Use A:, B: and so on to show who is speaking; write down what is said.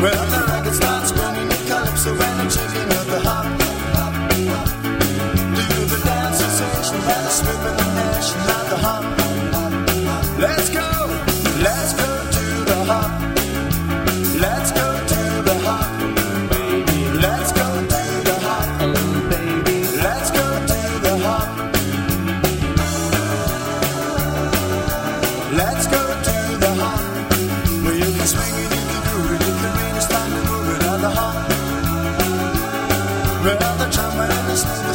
A: Well, the record starts spinning the calypso and I'm shaking up the hop. Do the dance sensation and the slipping and dashing at the hop. Let's go to the hop. Let's go to the hop, baby. Let's go to the hop, baby. Let's go to the hop. Let's go to the hop. Where you can swing it, you can groove it, you can really start to move it at the hop. Where the trumpet and the snare